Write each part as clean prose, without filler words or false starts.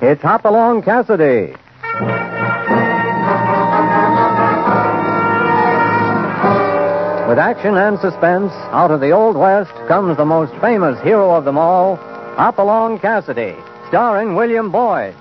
It's Hopalong Cassidy. With action and suspense, out of the Old West comes the most famous hero of them all, Hopalong Cassidy, starring William Boyd.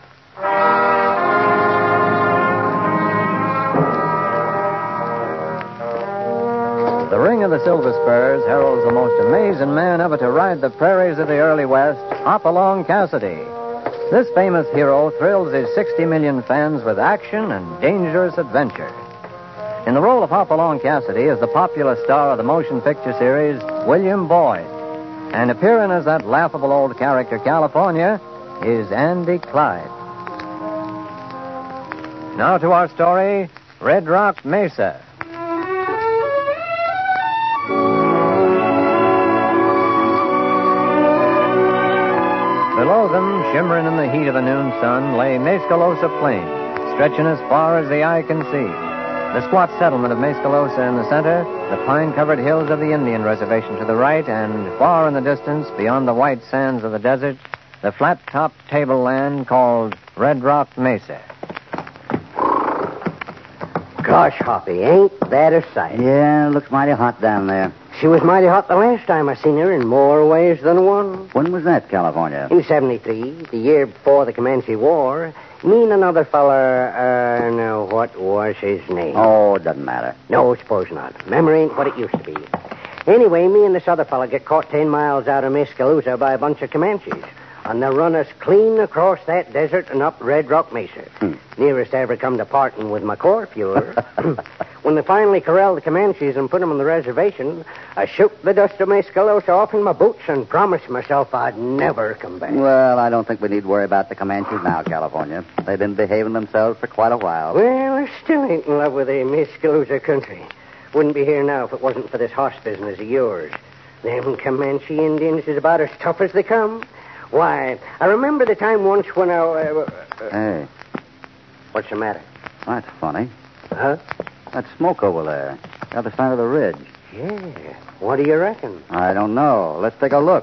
The Ring of the Silver Spurs heralds the most amazing man ever to ride the prairies of the early West, Hopalong Cassidy. This famous hero thrills his 60 million fans with action and dangerous adventure. In the role of Hopalong Cassidy is the popular star of the motion picture series, William Boyd. And appearing as that laughable old character, California, is Andy Clyde. Now to our story, Red Rock Mesa. Below them, shimmering in the heat of a noon sun, lay Mescalosa Plain, stretching as far as the eye can see. The squat settlement of Mescalosa in the center, the pine-covered hills of the Indian Reservation to the right, and far in the distance, beyond the white sands of the desert, the flat-topped tableland called Red Rock Mesa. Gosh, Hoppy, ain't that a sight? Yeah, it looks mighty hot down there. She was mighty hot the last time I seen her in more ways than one. When was that, California? In 73, the year before the Comanche War. Me and another feller, now, what was his name? Oh, it doesn't matter. No, suppose not. Memory ain't what it used to be. Anyway, me and this other fella get caught 10 miles out of Mescalosa by a bunch of Comanches. And they run us clean across that desert and up Red Rock Mesa. Nearest I ever come to parting with my Corfuer. When they finally corralled the Comanches and put them on the reservation, I shook the dust of Mescalosa off in my boots and promised myself I'd never come back. Well, I don't think we need worry about the Comanches now, California. They've been behaving themselves for quite a while. Well, I still ain't in love with the Mescalosa country. Wouldn't be here now if it wasn't for this horse business of yours. Them Comanche Indians is about as tough as they come. Why, I remember the time once when I... Hey. What's the matter? That's funny. Huh? That smoke over there, the other side of the ridge. Yeah. What do you reckon? I don't know. Let's take a look.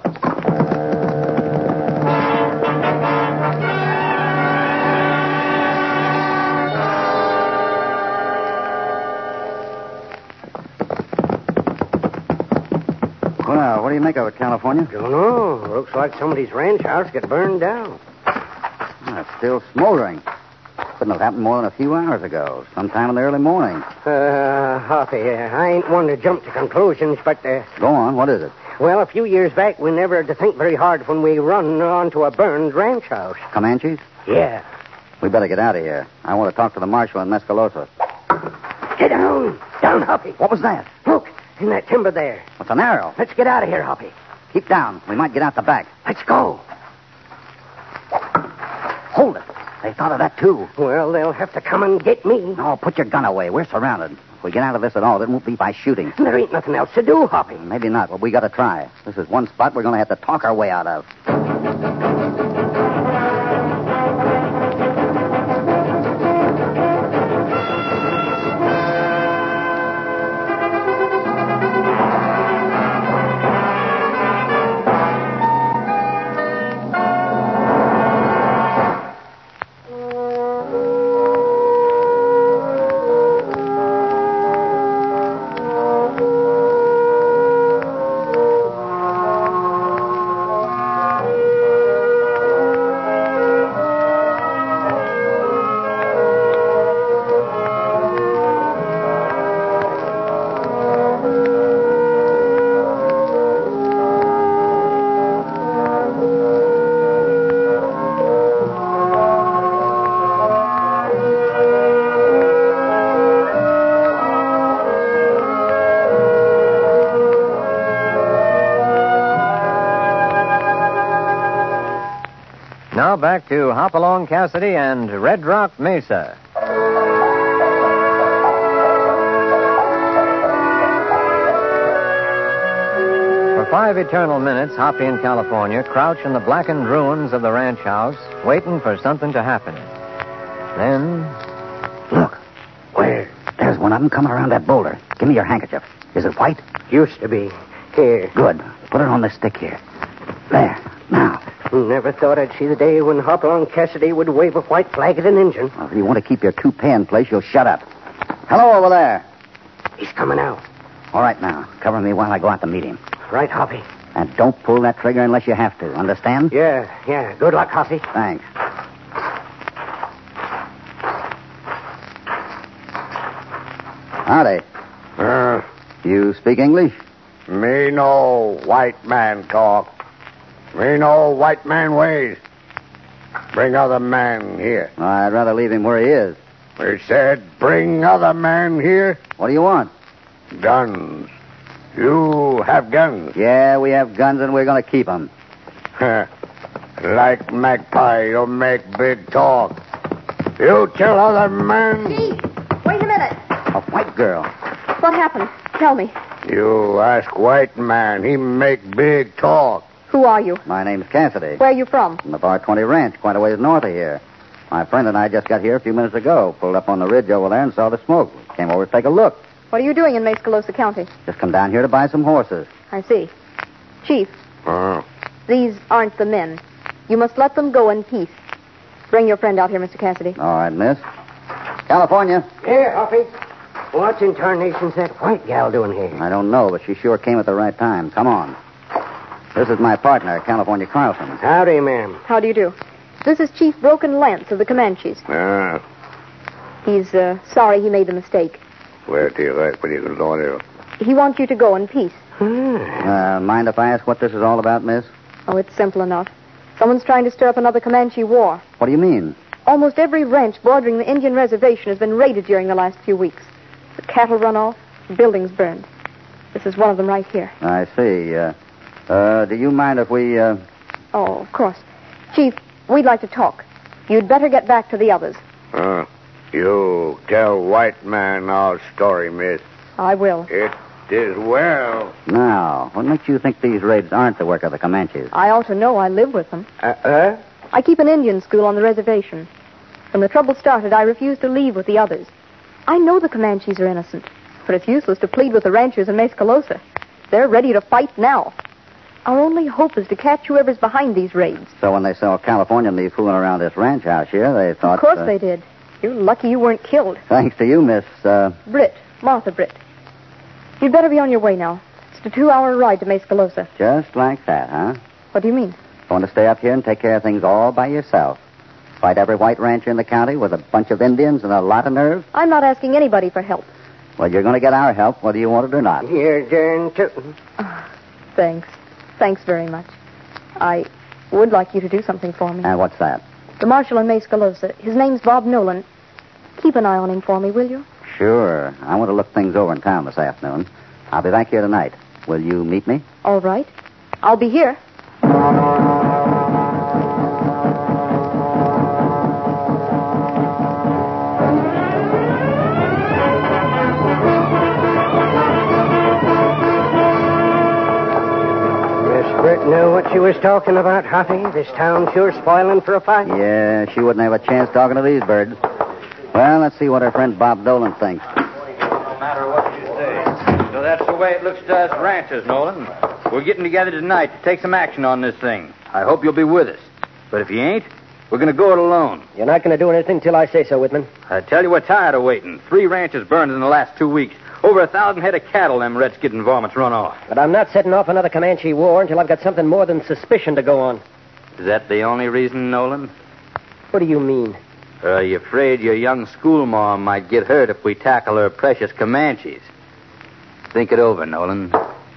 Well, what do you make of it, California? Don't know. Looks like somebody's ranch house got burned down. It's still smoldering. Couldn't have happened more than a few hours ago, sometime in the early morning. Hoppy, I ain't one to jump to conclusions, but... Go on, what is it? Well, a few years back, we never had to think very hard when we run onto a burned ranch house. Comanches? Yeah. We better get out of here. I want to talk to the marshal in Mescalosa. Get down. Down, Hoppy. What was that? Look, in that timber there. What's an arrow? Let's get out of here, Hoppy. Keep down. We might get out the back. Let's go. Hold it. They thought of that, too. Well, they'll have to come and get me. No, put your gun away. We're surrounded. If we get out of this at all, it won't be by shooting. There ain't nothing else to do, Hoppy. Maybe not, but we got to try. This is one spot we're going to have to talk our way out of. Now back to Hopalong Cassidy and Red Rock Mesa. For 5 eternal minutes, Hoppy and California crouch in the blackened ruins of the ranch house, waiting for something to happen. Then... Look. Where? There's one of them coming around that boulder. Give me your handkerchief. Is it white? Used to be. Here. Good. Put it on this stick here. There. Now, Never thought I'd see the day when Hopalong Cassidy would wave a white flag at an engine. Well, if you want to keep your toupee in place, you'll shut up. Hello over there. He's coming out. All right, now. Cover me while I go out to meet him. Right, Hoppy. And don't pull that trigger unless you have to. Understand? Yeah. Good luck, Hoppy. Thanks. Howdy. You speak English? Me no white man talk. Me no white man ways. Bring other man here. I'd rather leave him where he is. We said bring other man here. What do you want? Guns. You have guns. Yeah, we have guns and we're going to keep them. Like magpie, you make big talk. You tell other man. Chief, wait a minute. A white girl. What happened? Tell me. You ask white man. He make big talk. Who are you? My name's Cassidy. Where are you from? From the Bar 20 Ranch, quite a ways north of here. My friend and I just got here a few minutes ago. Pulled up on the ridge over there and saw the smoke. Came over to take a look. What are you doing in Mescalosa County? Just come down here to buy some horses. I see. Chief, these aren't the men. You must let them go in peace. Bring your friend out here, Mr. Cassidy. All right, miss. California. Here, Hoppy. What in tarnation's that white gal doing here? I don't know, but she sure came at the right time. Come on. This is my partner, California Carlson. Howdy, ma'am. How do you do? This is Chief Broken Lance of the Comanches. He's sorry he made the mistake. Where do you like when you can go? He wants you to go in peace. Mind if I ask what this is all about, miss? Oh, it's simple enough. Someone's trying to stir up another Comanche war. What do you mean? Almost every ranch bordering the Indian reservation has been raided during the last few weeks. The cattle run off, the buildings burned. This is one of them right here. I see. Do you mind if we, Oh, of course. Chief, we'd like to talk. You'd better get back to the others. You tell white man our story, miss. I will. It is well. Now, what makes you think these raids aren't the work of the Comanches? I ought to know. I live with them. I keep an Indian school on the reservation. When the trouble started, I refused to leave with the others. I know the Comanches are innocent, but it's useless to plead with the ranchers in Mescalosa. They're ready to fight now. Our only hope is to catch whoever's behind these raids. So when they saw California and me fooling around this ranch house here, they thought... Of course they did. You're lucky you weren't killed. Thanks to you, Miss, Britt. Martha Britt. You'd better be on your way now. It's a 2-hour ride to Mescalosa. Just like that, huh? What do you mean? Going to stay up here and take care of things all by yourself. Fight every white rancher in the county with a bunch of Indians and a lot of nerve? I'm not asking anybody for help. Well, you're going to get our help, whether you want it or not. You're darn tootin'. Thanks. Thanks very much. I would like you to do something for me. And what's that? The marshal in Mescalosa. His name's Bob Nolan. Keep an eye on him for me, will you? Sure. I want to look things over in town this afternoon. I'll be back here tonight. Will you meet me? All right. I'll be here. Britt knew what she was talking about, Hoppy. This town sure spoiling for a fight. Yeah, she wouldn't have a chance talking to these birds. Well, let's see what her friend Bob Dolan thinks. No matter what you say. So that's the way it looks to us ranchers, Nolan. We're getting together tonight to take some action on this thing. I hope you'll be with us. But if you ain't, we're going to go it alone. You're not going to do anything till I say so, Whitman. I tell you, we're tired of waiting. 3 ranches burned in the last 2 weeks. Over 1,000 head of cattle them Redskin varmints run off. But I'm not setting off another Comanche war until I've got something more than suspicion to go on. Is that the only reason, Nolan? What do you mean? Are you afraid your young schoolmarm might get hurt if we tackle her precious Comanches? Think it over, Nolan.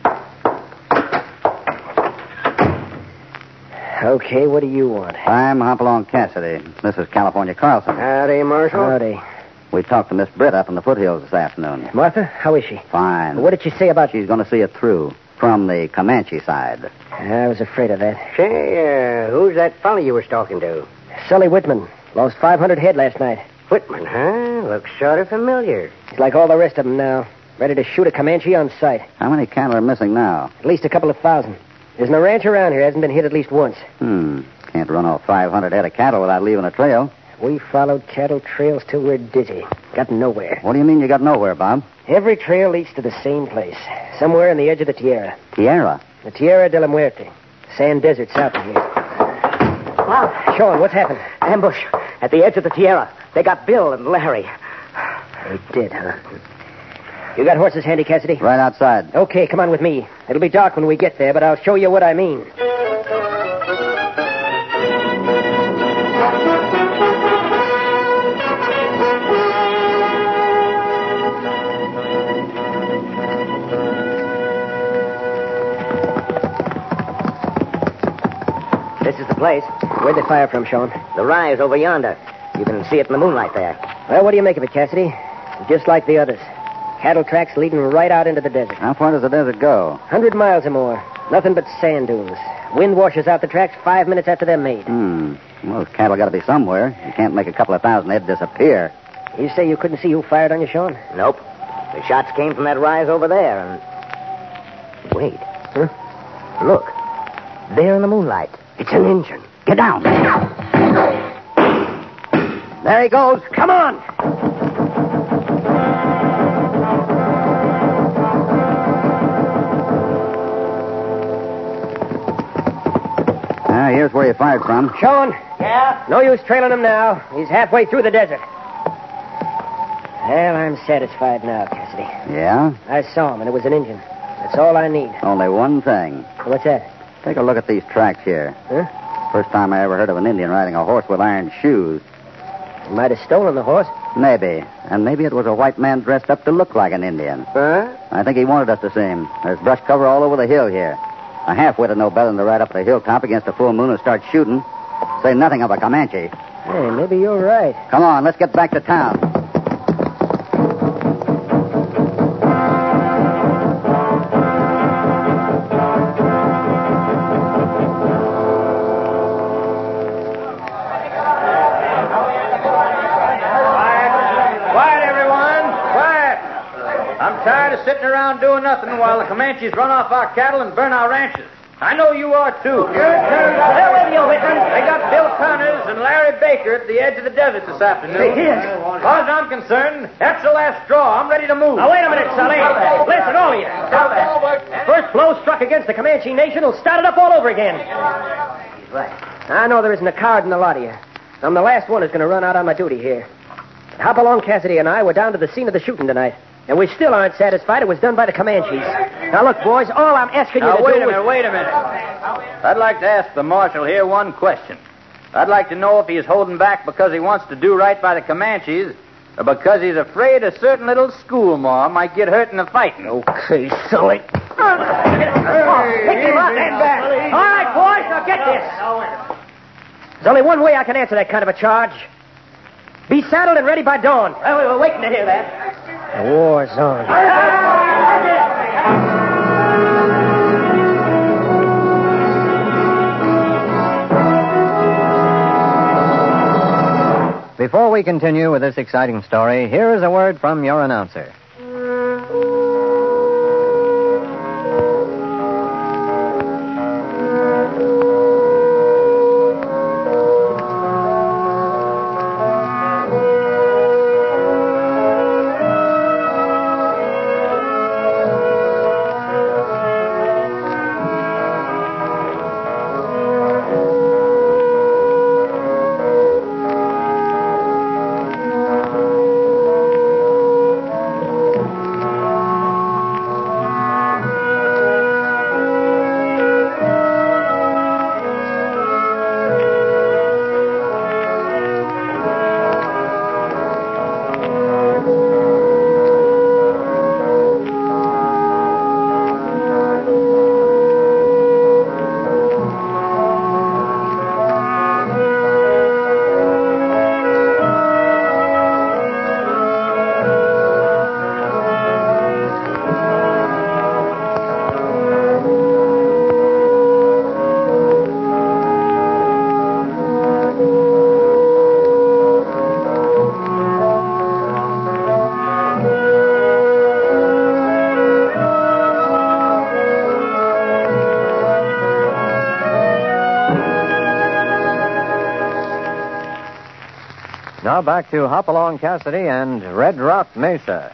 Okay, what do you want? I'm Hopalong Cassidy. This is California Carlson. Howdy, Marshal. Howdy. We talked to Miss Britt up in the foothills this afternoon. Martha, how is she? Fine. What did she say about... She's going to see it through. From the Comanche side. I was afraid of that. Say, who's that fellow you was talking to? Sully Whitman. Lost 500 head last night. Whitman, huh? Looks sort of familiar. He's like all the rest of them now. Ready to shoot a Comanche on sight. How many cattle are missing now? At least a couple of thousand. There's no ranch around here hasn't been hit at least once. Can't run off 500 head of cattle without leaving a trail. We followed cattle trails till we're dizzy. Got nowhere. What do you mean you got nowhere, Bob? Every trail leads to the same place. Somewhere on the edge of the Tierra. Tierra? The Tierra de la Muerte. Sand desert south of here. Sean, what's happened? Ambush at the edge of the Tierra. They got Bill and Larry. They did, huh? You got horses handy, Cassidy? Right outside. Okay, come on with me. It'll be dark when we get there, but I'll show you what I mean. This is the place. Where'd they fire from, Sean? The rise over yonder. You can see it in the moonlight there. Well, what do you make of it, Cassidy? Just like the others. Cattle tracks leading right out into the desert. How far does the desert go? 100 miles or more. Nothing but sand dunes. Wind washes out the tracks 5 minutes after they're made. Well, those cattle got to be somewhere. You can't make a couple of thousand head disappear. You say you couldn't see who fired on you, Sean? Nope. The shots came from that rise over there, and... Wait. Huh? Look. There in the moonlight. It's an engine. Get down. There he goes. Come on! Here's where he fired from. Sean? Yeah? No use trailing him now. He's halfway through the desert. Well, I'm satisfied now, Cassidy. Yeah? I saw him, and it was an engine. That's all I need. Only one thing. What's that? Take a look at these tracks here. Huh? First time I ever heard of an Indian riding a horse with iron shoes. He might have stolen the horse. Maybe. And maybe it was a white man dressed up to look like an Indian. Huh? I think he wanted us to see him. There's brush cover all over the hill here. A half-wit would know better than to ride up the hilltop against the full moon and start shooting. Say nothing of a Comanche. Hey, maybe you're right. Come on, let's get back to town. Quiet, everyone. Quiet. I'm tired of sitting around doing nothing while the Comanches run off our cattle and burn our ranches. I know you are, too. Where were you, Whitman? They got Bill Connors and Larry Baker at the edge of the desert this afternoon. As far as I'm concerned, that's the last straw. I'm ready to move. Now, wait a minute, Sully. Listen, all of you. First blow struck against the Comanche Nation will start it up all over again. He's right. I know there isn't a card in the lot of you. I'm the last one who's going to run out on my duty here. But Hopalong Cassidy and I were down to the scene of the shooting tonight. And we still aren't satisfied it was done by the Comanches. Now, look, boys, all I'm asking you to do wait is... a minute. I'd like to ask the marshal here one question. I'd like to know if he's holding back because he wants to do right by the Comanches or because he's afraid a certain little schoolmarm might get hurt in the fighting. Okay, Sully. Pick him up and back. All right, boys, now get this. There's only one way I can answer that kind of a charge. Be saddled and ready by dawn. We're waiting to hear that. The war's on. Before we continue with this exciting story, here is a word from your announcer. Now back to Hopalong Cassidy and Red Rock Mesa.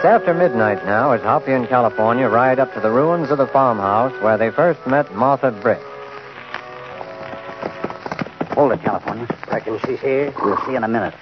It's after midnight now as Hoppy and California ride up to the ruins of the farmhouse where they first met Martha Britt. Hold it, California. Reckon she's here? We'll see in a minute.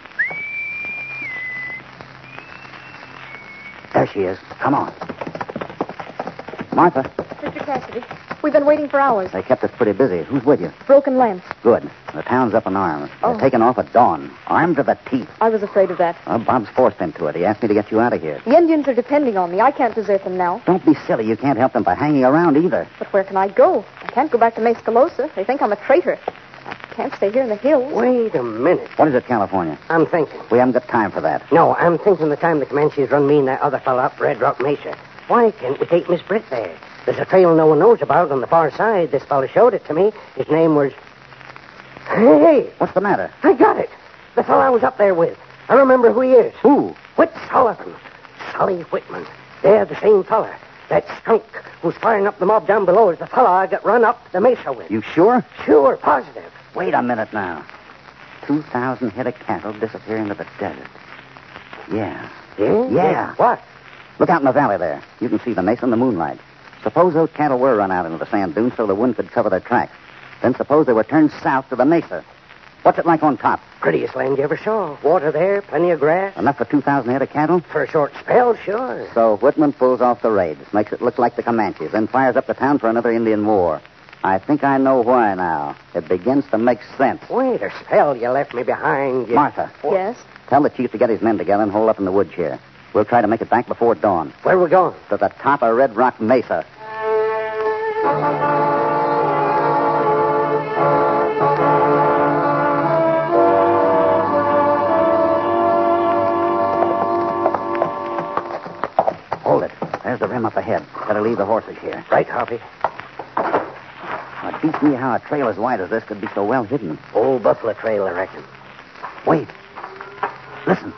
There she is. Come on. Martha, Mr. Cassidy, we've been waiting for hours. they kept us pretty busy. Who's with you? Broken lance. Good. The town's up in arms. Oh. They're taking off at dawn, armed to the teeth. I was afraid of that. Well, Bob's forced them to it. He asked me to get you out of here. The Indians are depending on me. I can't desert them now. Don't be silly. You can't help them by hanging around either. But where can I go? I can't go back to Mescalosa. They think I'm a traitor. I can't stay here in the hills. Wait a minute. What is it, California? I'm thinking. We haven't got time for that. No, I'm thinking the time the Comanches run me and that other fella up Red Rock Mesa. Why can't we take Miss Britt there? There's a trail no one knows about on the far side. This fella showed it to me. His name was... Hey! What's the matter? I got it. The fella I was up there with. I remember who he is. Who? Whit Sullivan. Sully Whitman. They're the same fella. That skunk who's firing up the mob down below is the fella I got run up the mesa with. You sure? Sure, positive. Wait a minute now. 2,000 head of cattle disappear into the desert. Yeah. Yeah. What? Look out in the valley there. You can see the mesa in the moonlight. Suppose those cattle were run out into the sand dunes so the wind could cover their tracks. Then suppose they were turned south to the mesa. What's it like on top? Prettiest land you ever saw. Water there, plenty of grass. Enough for 2,000 head of cattle? For a short spell, sure. So Whitman pulls off the raids, makes it look like the Comanches, then fires up the town for another Indian war. I think I know why now. It begins to make sense. Wait a spell, you left me behind. Martha. Yes? Tell the chief to get his men together and hold up in the woods here. We'll try to make it back before dawn. Where are we going? To the top of Red Rock Mesa. Hold it. There's the rim up ahead. Better leave the horses here. Right, Hoppy. It beats me how a trail as wide as this could be so well hidden. Old Buffalo Trail, I reckon. Wait. Listen.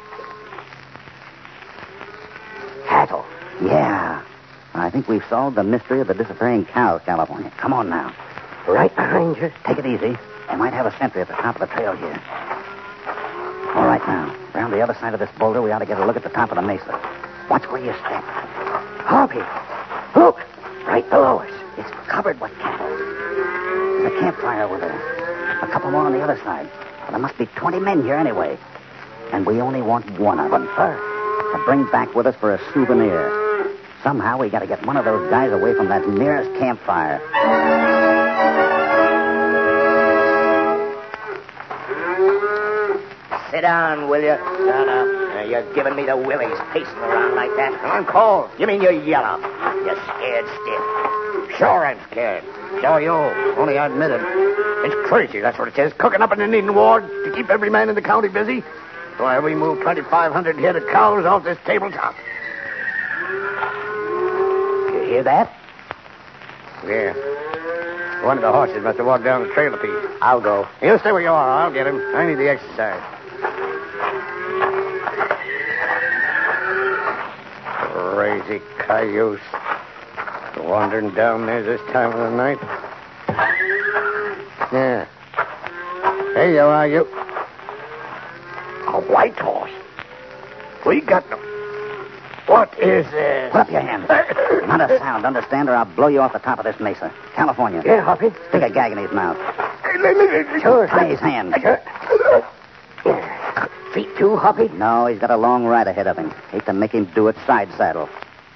Cattle. Yeah. I think we've solved the mystery of the disappearing cows, California. Come on now. Right behind you. Take it easy. They might have a sentry at the top of the trail here. All right, now. Around the other side of this boulder, we ought to get a look at the top of the mesa. Watch where you step. Hoppy. Look. Right below us. It's covered with cattle. There's a campfire over there. A couple more on the other side. Well, there must be 20 men here anyway. And we only want one of them. To bring back with us for a souvenir. Somehow we got to get one of those guys away from that nearest campfire. Sit down, will you? No. You're giving me the willies, pacing around like that. I'm cold. You mean you're yellow? You're scared stiff. Sure I'm scared. So are you. Only I admit it. It's crazy, that's what it is. Cooking up an Indian war to keep every man in the county busy. Why, we moved 2,500 head of cows off this tabletop. You hear that? Yeah. One of the horses must have walked down the trail a piece. I'll go. You stay where you are. I'll get him. I need the exercise. Crazy cayuse. Wandering down there this time of the night. Yeah. There you are, you. A white horse. We got them. What is this? Put up your hands. Not a sound, understand, or I'll blow you off the top of this mesa. California. Yeah, Hoppy. Stick a gag in his mouth. Sure. Tie his hands. Feet too, Hoppy? No, he's got a long ride ahead of him. Hate to make him do it side saddle.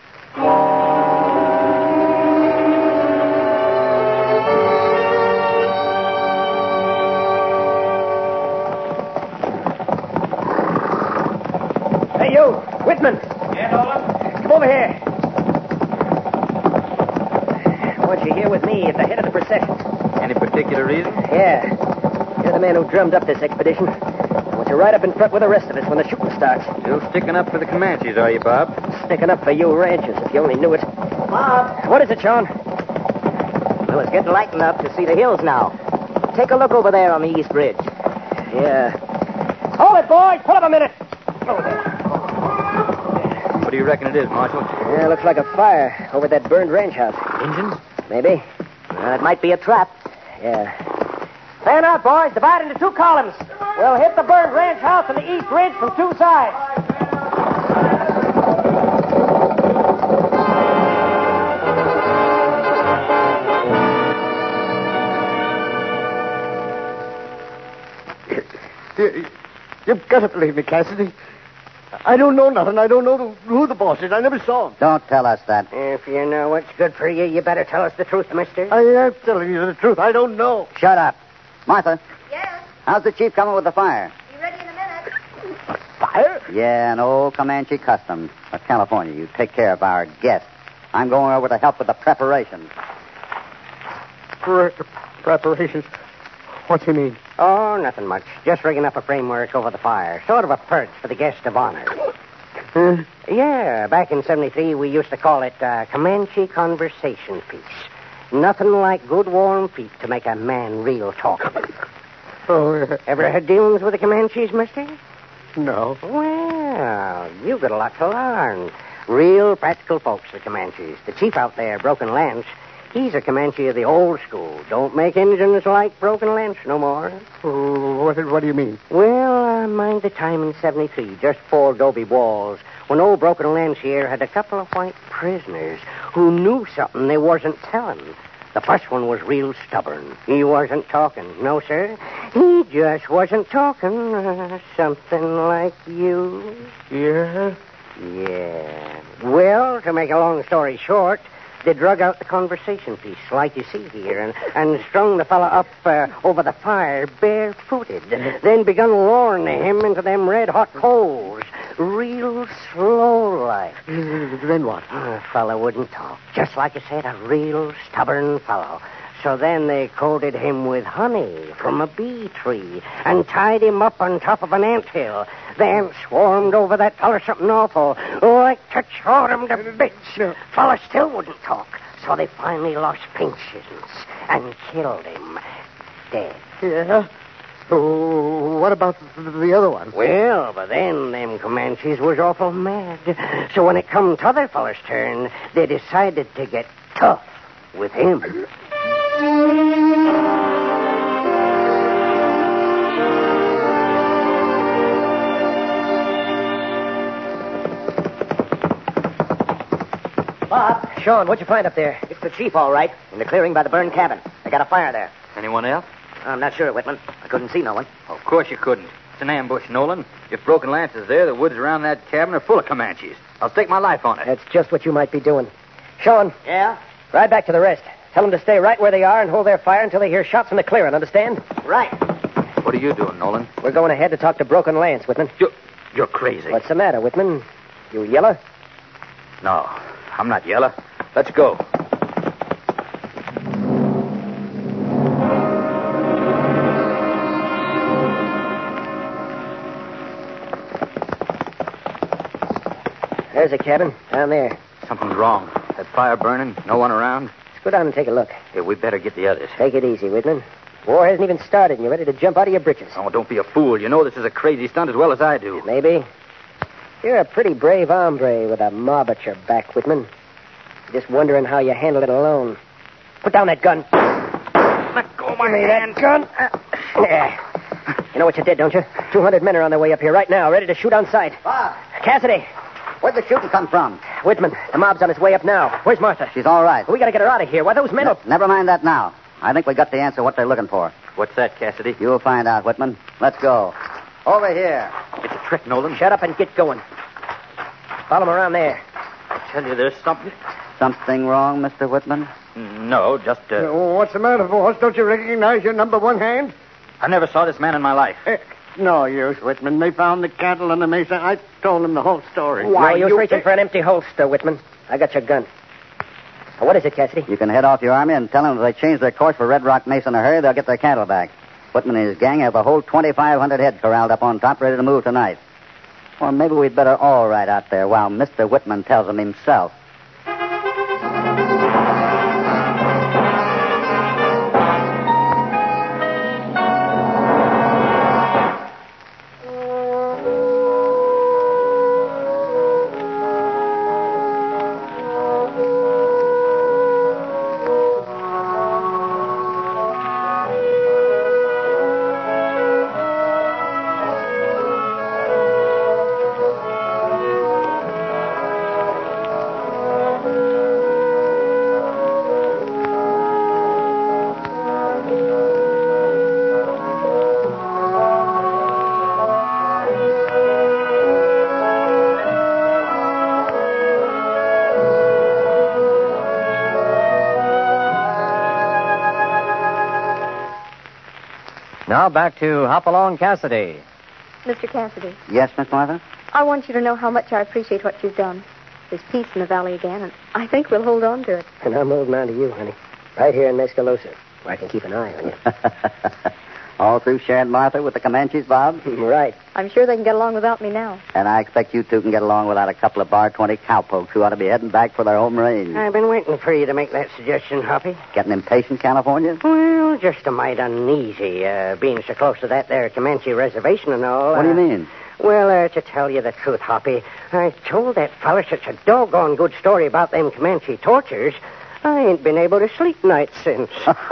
Hey, you, Whitman. Yeah, Nolan? Come over here. I want you here with me at the head of the procession. Any particular reason? Yeah. You're the man who drummed up this expedition. I want you right up in front with the rest of us when the shooting starts. Still sticking up for the Comanches, are you, Bob? Sticking up for you ranchers, if you only knew it. Bob. What is it, Sean? Well, it's getting light enough to see the hills now. Take a look over there on the East Ridge. Yeah. Hold it, boys. Pull up a minute. What do you reckon it is, Marshal? Yeah, looks like a fire over that burned ranch house. Injuns? Maybe. It might be a trap. Yeah. Fan out, boys. Divide into two columns. We'll hit the burned ranch house on the East Ridge from two sides. You've got to believe me, Cassidy. I don't know nothing. I don't know who the boss is. I never saw him. Don't tell us that. If you know what's good for you, you better tell us the truth, mister. I am telling you the truth. I don't know. Shut up. Martha, Yes, how's the chief coming with the fire? be ready in a minute. Fire? Yeah, an old Comanche custom. Now, California, you take care of our guest. I'm going over to help with the preparations. Preparations? What do you mean? Oh, nothing much. Just rigging up a framework over the fire. Sort of a perch for the guest of honor. Yeah, back in 73, we used to call it Comanche conversation piece. Nothing like good warm feet to make a man real talkative. Ever had dealings with the Comanches, mister? No. Well, you've got a lot to learn. Real practical folks, the Comanches. The chief out there, Broken Lance, he's a Comanche of the old school. Don't make engines like Broken Lance no more. What do you mean? Well, mind the time in 73, just before Adobe Walls, when old Broken Lance here had a couple of white prisoners who knew something they wasn't telling. The first one was real stubborn. He wasn't talking. No, sir. He just wasn't talking. Something like you. Yeah? Yeah. Well, to make a long story short, they drug out the conversation piece, like you see here, and strung the fella up over the fire barefooted. Then begun lowering him into them red-hot coals. Real slow like. Then what? The fella wouldn't talk. Just like I said, a real stubborn fellow. So then they coated him with honey from a bee tree and tied him up on top of an anthill. The ants swarmed over that fella something awful, like to chaw him to bits. Fella still wouldn't talk, so they finally lost patience and killed him dead. Yeah? What about the other one? Well, but then them Comanches was awful mad. So when it come to other fella's turn, they decided to get tough with him. Bob, Sean, what'd you find up there? It's the chief, all right, in the clearing by the burned cabin. They got a fire there. Anyone else? I'm not sure, Whitman. I couldn't see no one. Of course you couldn't. It's an ambush, Nolan. If Broken Lance is there, the woods around that cabin are full of Comanches. I'll stake my life on it. That's just what you might be doing. Sean, Yeah? ride back to the rest. Tell them to stay right where they are and hold their fire until they hear shots from the clearing, understand? Right. What are you doing, Nolan? We're going ahead to talk to Broken Lance, Whitman. You're crazy. What's the matter, Whitman? You yellow? No, I'm not yellow. Let's go. There's a cabin down there. Something's wrong. That fire burning, no one around. Let's go down and take a look. Yeah, we better get the others. Take it easy, Whitman. War hasn't even started, and you're ready to jump out of your britches. Oh, don't be a fool. You know this is a crazy stunt as well as I do. Maybe. You're a pretty brave hombre with a mob at your back, Whitman. Just wondering how you handle it alone. Put down that gun. Let go of my hand. That gun. There. You know what you did, don't you? 200 men are on their way up here right now, ready to shoot on sight. Bob, Cassidy. where'd the shooting come from? Whitman, the mob's on its way up now. Where's Martha? She's all right. We gotta get her out of here. Why, those men... No, never mind that now. I think we got the answer what they're looking for. What's that, Cassidy? You'll find out, Whitman. Let's go. Over here. It's a trick, Nolan. Shut up and get going. Follow them around there. I tell you, there's something. Something wrong, Mr. Whitman? No, just, What's the matter, boss? Don't you recognize your number one hand? I never saw this man in my life. No use, Whitman. They found the cattle on the mesa. I told them the whole story. Why, you're reaching for an empty holster, Whitman. I got your gun. Now, what is it, Cassidy? You can head off your army and tell them if they change their course for Red Rock Mesa in a hurry, they'll get their cattle back. Whitman and his gang have a whole 2,500 head corralled up on top, ready to move tonight. Or maybe we'd better all ride out there while Mr. Whitman tells them himself. Now back to Hopalong Cassidy. Mr. Cassidy, Yes, Miss Martha? I want you to know how much I appreciate what you've done. There's peace in the valley again, and I think we'll hold on to it. And I'm holding on to you, honey. Right here in Mescalosa, where I can keep an eye on you. All through sharing Martha with the Comanches, Bob? Right. I'm sure they can get along without me now. And I expect you two can get along without a couple of Bar 20 cowpokes who ought to be heading back for their home range. I've been waiting for you to make that suggestion, Hoppy. Getting impatient, California? Well, just a mite uneasy, being so close to that there Comanche reservation and all. What do you mean? Well, to tell you the truth, Hoppy, I told that fella such a doggone good story about them Comanche tortures, I ain't been able to sleep nights since.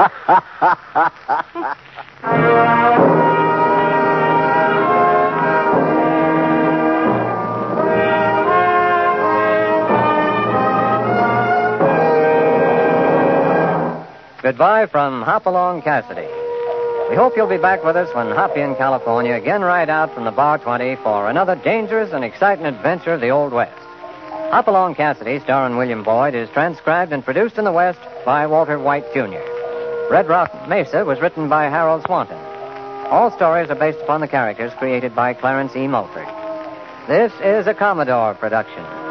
Goodbye from Hopalong Cassidy. We hope you'll be back with us when Hoppy and California again ride out from the Bar 20 for another dangerous and exciting adventure of the Old West. Hopalong Cassidy, starring William Boyd, is transcribed and produced in the West by Walter White, Jr. Red Rock Mesa was written by Harold Swanton. All stories are based upon the characters created by Clarence E. Mulford. This is a Commodore production.